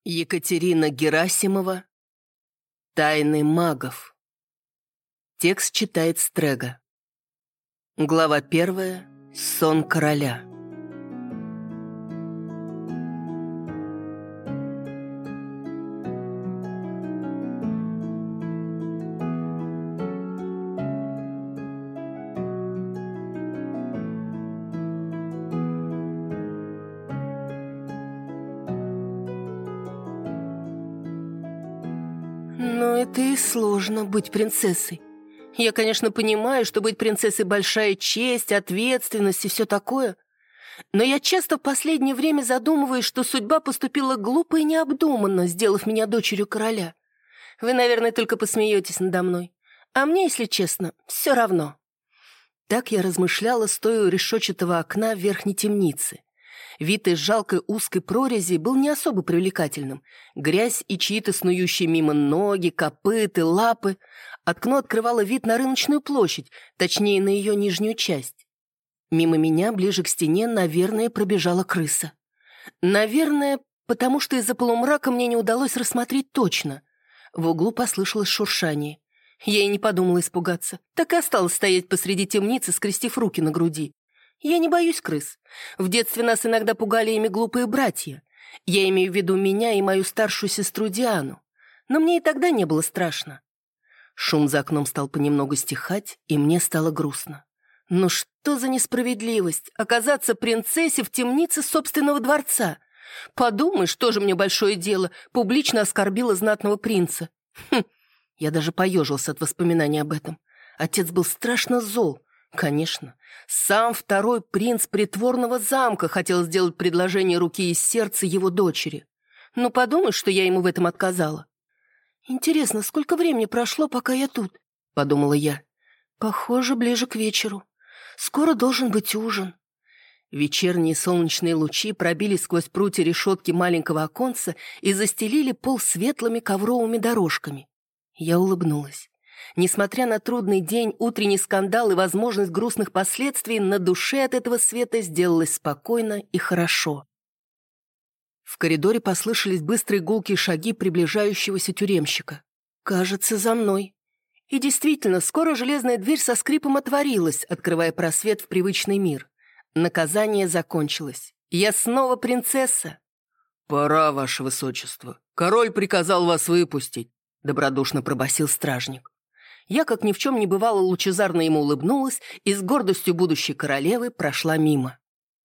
Екатерина Герасимова. Тайны магов. Текст читает Стрега. Глава 1. Сон короля. Но это и сложно быть принцессой. Я, конечно, понимаю, что быть принцессой — большая честь, ответственность и все такое. Но я часто в последнее время задумываюсь, что судьба поступила глупо и необдуманно, сделав меня дочерью короля. Вы, наверное, только посмеетесь надо мной. А мне, если честно, все равно. Так я размышляла, стоя у решетчатого окна в верхней темнице. Вид из жалкой узкой прорези был не особо привлекательным. Грязь и чьи-то снующие мимо ноги, копыты, лапы. Окно открывало вид на рыночную площадь, точнее, на ее нижнюю часть. Мимо меня, ближе к стене, наверное, пробежала крыса. Наверное, потому что из-за полумрака мне не удалось рассмотреть точно. В углу послышалось шуршание. Я и не подумала испугаться. Так и осталась стоять посреди темницы, скрестив руки на груди. Я не боюсь крыс. В детстве нас иногда пугали ими глупые братья. Я имею в виду меня и мою старшую сестру Диану. Но мне и тогда не было страшно. Шум за окном стал понемногу стихать, и мне стало грустно. Ну что за несправедливость оказаться принцессе в темнице собственного дворца? Подумаешь, тоже мне большое дело, публично оскорбила знатного принца. Я даже поежился от воспоминаний об этом. Отец был страшно зол. Конечно, сам второй принц притворного замка хотел сделать предложение руки и сердца его дочери. Ну, подумай, что я ему в этом отказала. «Интересно, сколько времени прошло, пока я тут?» — подумала я. «Похоже, ближе к вечеру. Скоро должен быть ужин». Вечерние солнечные лучи пробили сквозь прутья решетки маленького оконца и застелили пол светлыми ковровыми дорожками. Я улыбнулась. Несмотря на трудный день, утренний скандал и возможность грустных последствий, на душе от этого света сделалось спокойно и хорошо. В коридоре послышались быстрые гулкие шаги приближающегося тюремщика. «Кажется, за мной». И действительно, скоро железная дверь со скрипом отворилась, открывая просвет в привычный мир. Наказание закончилось. Я снова принцесса. «Пора, ваше высочество. Король приказал вас выпустить», — добродушно пробасил стражник. Я, как ни в чем не бывало, лучезарно ему улыбнулась и с гордостью будущей королевы прошла мимо.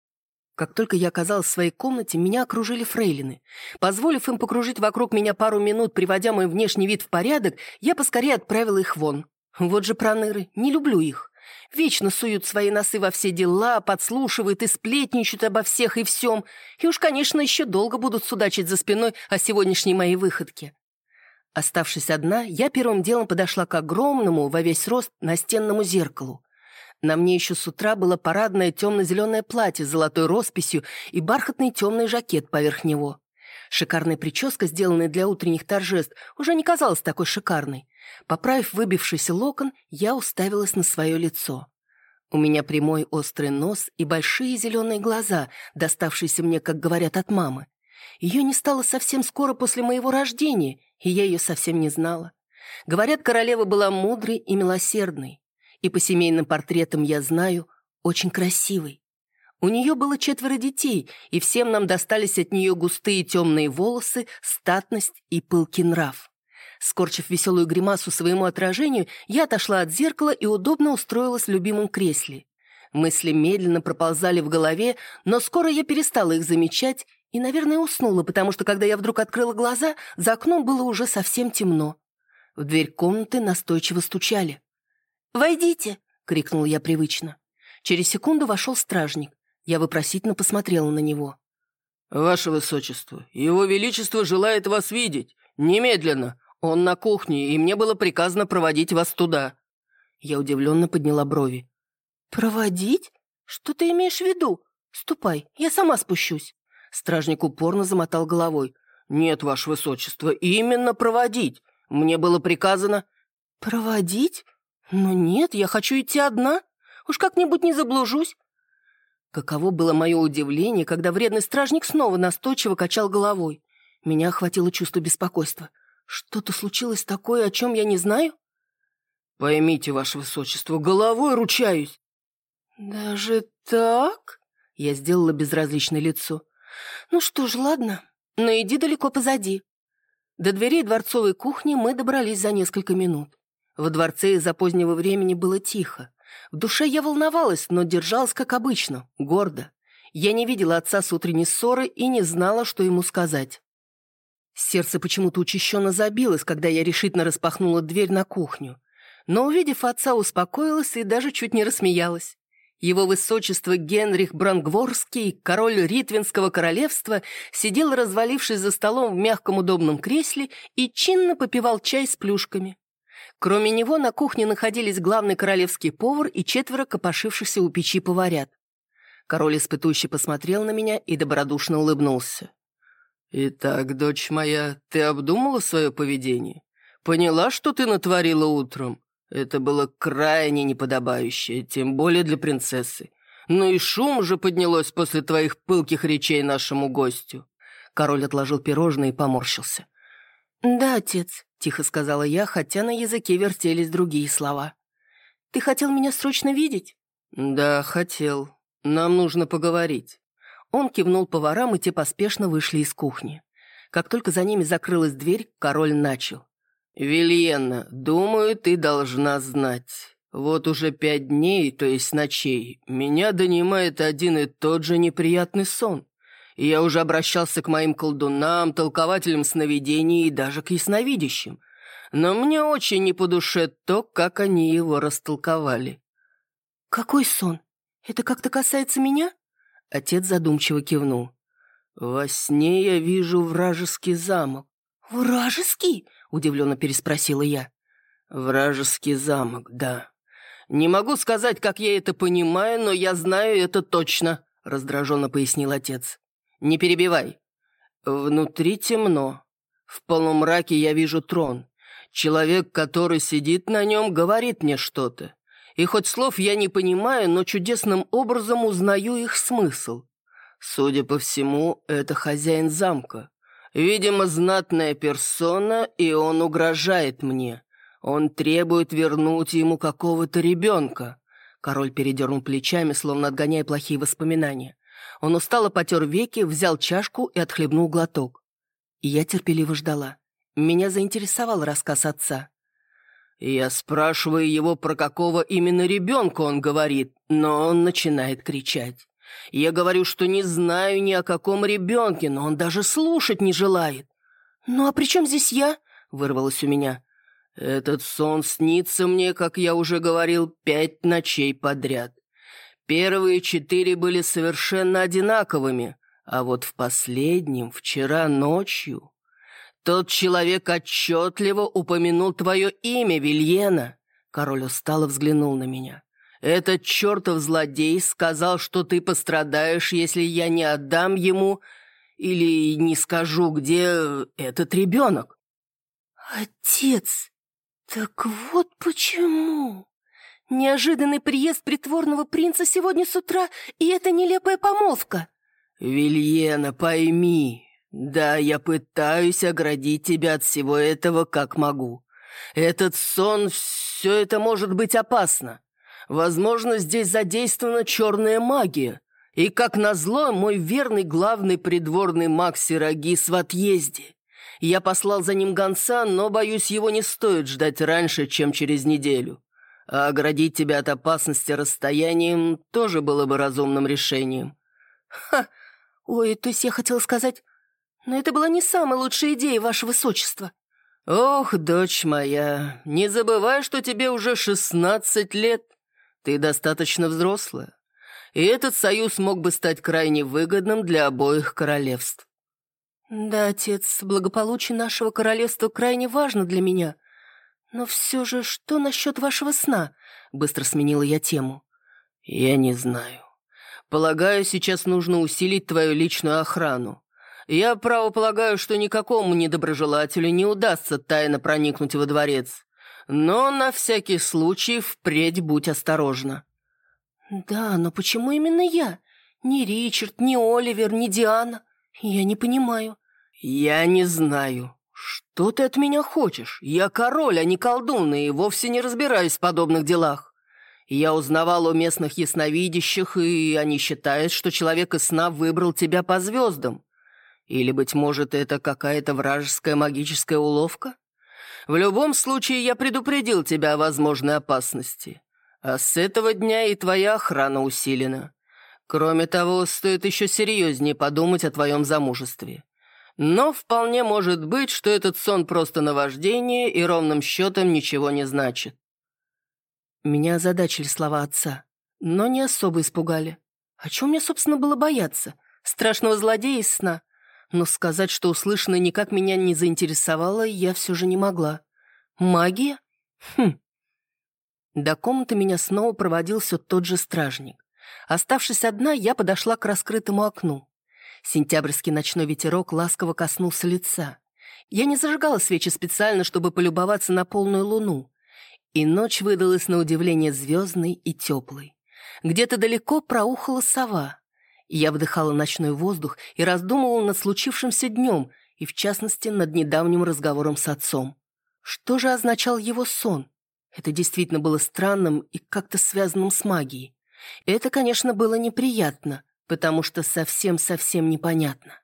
Как только я оказалась в своей комнате, меня окружили фрейлины. Позволив им покружить вокруг меня пару минут, приводя мой внешний вид в порядок, я поскорее отправила их вон. Вот же проныры, не люблю их. Вечно суют свои носы во все дела, подслушивают и сплетничают обо всех и всем. И уж, конечно, еще долго будут судачить за спиной о сегодняшней моей выходке. Оставшись одна, я первым делом подошла к огромному во весь рост настенному зеркалу. На мне еще с утра было парадное темно-зеленое платье с золотой росписью и бархатный темный жакет поверх него. Шикарная прическа, сделанная для утренних торжеств, уже не казалась такой шикарной. Поправив выбившийся локон, я уставилась на свое лицо. У меня прямой острый нос и большие зеленые глаза, доставшиеся мне, как говорят, от мамы. Ее не стало совсем скоро после моего рождения, и я ее совсем не знала. Говорят, королева была мудрой и милосердной. И по семейным портретам я знаю, очень красивой. У нее было 4 детей, и всем нам достались от нее густые темные волосы, статность и пылкий нрав. Скорчив веселую гримасу своему отражению, я отошла от зеркала и удобно устроилась в любимом кресле. Мысли медленно проползали в голове, но скоро я перестала их замечать и, наверное, уснула, потому что, когда я вдруг открыла глаза, за окном было уже совсем темно. В дверь комнаты настойчиво стучали. «Войдите!» — крикнула я привычно. Через секунду вошел стражник. Я вопросительно посмотрела на него. «Ваше высочество, его величество желает вас видеть. Немедленно. Он на кухне, и мне было приказано проводить вас туда». Я удивленно подняла брови. «Проводить? Что ты имеешь в виду? Ступай, я сама спущусь». Стражник упорно замотал головой. «Нет, ваше высочество, именно проводить. Мне было приказано...» «Проводить? Ну нет, я хочу идти одна. Уж как-нибудь не заблужусь». Каково было мое удивление, когда вредный стражник снова настойчиво качал головой. Меня охватило чувство беспокойства. Что-то случилось такое, о чем я не знаю? Поймите, ваше высочество, головой ручаюсь. Даже так? Я сделала безразличное лицо. Ну что ж, ладно, но иди далеко позади. До дверей дворцовой кухни мы добрались за несколько минут. Во дворце из-за позднего времени было тихо. В душе я волновалась, но держалась, как обычно, гордо. Я не видела отца с утренней ссоры и не знала, что ему сказать. Сердце почему-то учащенно забилось, когда я решительно распахнула дверь на кухню. Но, увидев отца, успокоилась и даже чуть не рассмеялась. Его высочество Генрих Брангворский, король Ритвинского королевства, сидел, развалившись за столом в мягком удобном кресле, и чинно попивал чай с плюшками. Кроме него на кухне находились главный королевский повар и 4 копошившихся у печи поварят. Король испытующе посмотрел на меня и добродушно улыбнулся. «Итак, дочь моя, ты обдумала свое поведение? Поняла, что ты натворила утром? Это было крайне неподобающе, тем более для принцессы. Ну и шум же поднялось после твоих пылких речей нашему гостю». Король отложил пирожное и поморщился. «Да, отец», — тихо сказала я, хотя на языке вертелись другие слова. «Ты хотел меня срочно видеть?» «Да, хотел. Нам нужно поговорить». Он кивнул поварам, и те поспешно вышли из кухни. Как только за ними закрылась дверь, король начал. «Вильена, думаю, ты должна знать. Вот уже 5 дней, то есть ночей, меня донимает один и тот же неприятный сон. И я уже обращался к моим колдунам, толкователям сновидений и даже к ясновидящим. Но мне очень не по душе то, как они его растолковали». «Какой сон? Это как-то касается меня?» Отец задумчиво кивнул. «Во сне я вижу вражеский замок». «Вражеский?» — удивленно переспросила я. «Вражеский замок, да. Не могу сказать, как я это понимаю, но я знаю это точно», — раздраженно пояснил отец. «Не перебивай. Внутри темно. В полумраке я вижу трон. Человек, который сидит на нем, говорит мне что-то. И хоть слов я не понимаю, но чудесным образом узнаю их смысл. Судя по всему, это хозяин замка. Видимо, знатная персона, и он угрожает мне. Он требует вернуть ему какого-то ребенка». Король передернул плечами, словно отгоняя плохие воспоминания. Он устало потер веки, взял чашку и отхлебнул глоток. И я терпеливо ждала. Меня заинтересовал рассказ отца. Я спрашиваю его, про какого именно ребенка он говорит, но он начинает кричать. Я говорю, что не знаю ни о каком ребенке, но он даже слушать не желает. «Ну а при чем здесь я?» — вырвалось у меня. Этот сон снится мне, как я уже говорил, 5 ночей подряд. Первые 4 были совершенно одинаковыми, а вот в последнем, вчера ночью, тот человек отчетливо упомянул твое имя, Вильена. Король устало взглянул на меня. Этот чертов злодей сказал, что ты пострадаешь, если я не отдам ему или не скажу, где этот ребенок. «Отец, так вот почему. Неожиданный приезд притворного принца сегодня с утра, и это нелепая помолвка». «Вильена, пойми, да, я пытаюсь оградить тебя от всего этого, как могу. Этот сон, все это может быть опасно. Возможно, здесь задействована черная магия. И, как назло, мой верный главный придворный маг Сирагис в отъезде. Я послал за ним гонца, но, боюсь, его не стоит ждать раньше, чем через неделю. А оградить тебя от опасности расстоянием тоже было бы разумным решением». «Ха! Ой, то есть я хотела сказать, но это была не самая лучшая идея, ваше высочество». «Ох, дочь моя, не забывай, что тебе уже 16 лет. Ты достаточно взрослая, и этот союз мог бы стать крайне выгодным для обоих королевств». «Да, отец, благополучие нашего королевства крайне важно для меня. Но все же, что насчет вашего сна?» Быстро сменила я тему. «Я не знаю. Полагаю, сейчас нужно усилить твою личную охрану. Я, право, полагаю, что никакому недоброжелателю не удастся тайно проникнуть во дворец. Но на всякий случай впредь будь осторожна». «Да, но почему именно я? Ни Ричард, ни Оливер, ни Диана. Я не понимаю». «Я не знаю. Что ты от меня хочешь? Я король, а не колдун, и вовсе не разбираюсь в подобных делах. Я узнавал о местных ясновидящих, и они считают, что человек из сна выбрал тебя по звездам. Или, быть может, это какая-то вражеская магическая уловка? В любом случае, я предупредил тебя о возможной опасности. А с этого дня и твоя охрана усилена. Кроме того, стоит еще серьезнее подумать о твоем замужестве. Но вполне может быть, что этот сон просто наваждение и ровным счетом ничего не значит». Меня озадачили слова отца, но не особо испугали. О чем мне, собственно, было бояться? Страшного злодея из сна? Но сказать, что услышанное никак меня не заинтересовало, я все же не могла. Магия? До комнаты меня снова проводил все тот же стражник. Оставшись одна, я подошла к раскрытому окну. Сентябрьский ночной ветерок ласково коснулся лица. Я не зажигала свечи специально, чтобы полюбоваться на полную луну. И ночь выдалась на удивление звездной и теплой. Где-то далеко проухала сова. Я вдыхала ночной воздух и раздумывала над случившимся днем, и в частности над недавним разговором с отцом. Что же означал его сон? Это действительно было странным и как-то связанным с магией. Это, конечно, было неприятно, потому что совсем-совсем непонятно.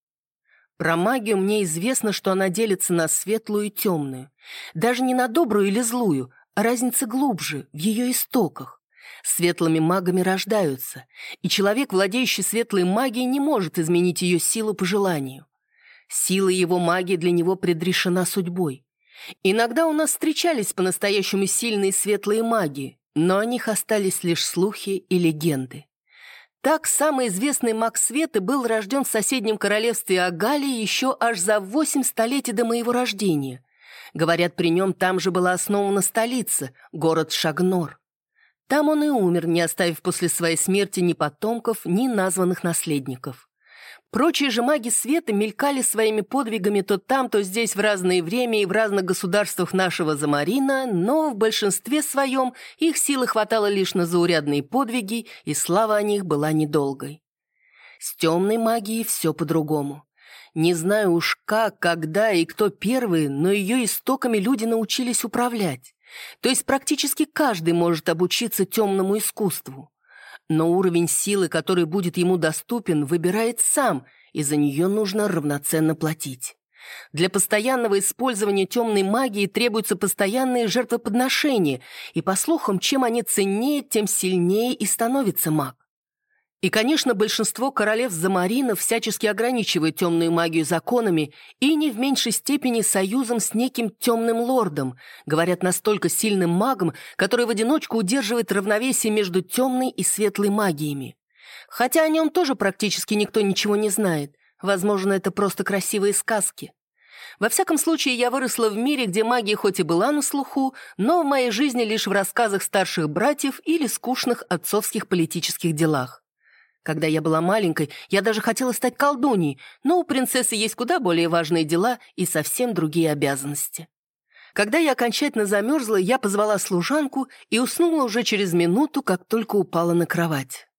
Про магию мне известно, что она делится на светлую и темную. Даже не на добрую или злую, а разница глубже, в ее истоках. Светлыми магами рождаются, и человек, владеющий светлой магией, не может изменить ее силу по желанию. Сила его магии для него предрешена судьбой. Иногда у нас встречались по-настоящему сильные светлые маги, но о них остались лишь слухи и легенды. Так, самый известный маг света был рожден в соседнем королевстве Агалии еще аж за 8 столетий до моего рождения. Говорят, при нем там же была основана столица, город Шагнор. Там он и умер, не оставив после своей смерти ни потомков, ни названных наследников. Прочие же маги света мелькали своими подвигами то там, то здесь в разное время и в разных государствах нашего Замарина, но в большинстве своем их силы хватало лишь на заурядные подвиги, и слава о них была недолгой. С темной магией все по-другому. Не знаю уж как, когда и кто первый, но ее истоками люди научились управлять. То есть практически каждый может обучиться темному искусству. Но уровень силы, который будет ему доступен, выбирает сам, и за нее нужно равноценно платить. Для постоянного использования темной магии требуются постоянные жертвоподношения, и, по слухам, чем они ценнее, тем сильнее и становится маг. И, конечно, большинство королевств Замарина всячески ограничивает темную магию законами и не в меньшей степени союзом с неким темным лордом, говорят, настолько сильным магом, который в одиночку удерживает равновесие между темной и светлой магиями. Хотя о нем тоже практически никто ничего не знает. Возможно, это просто красивые сказки. Во всяком случае, я выросла в мире, где магия хоть и была на слуху, но в моей жизни лишь в рассказах старших братьев или скучных отцовских политических делах. Когда я была маленькой, я даже хотела стать колдуньей, но у принцессы есть куда более важные дела и совсем другие обязанности. Когда я окончательно замерзла, я позвала служанку и уснула уже через минуту, как только упала на кровать.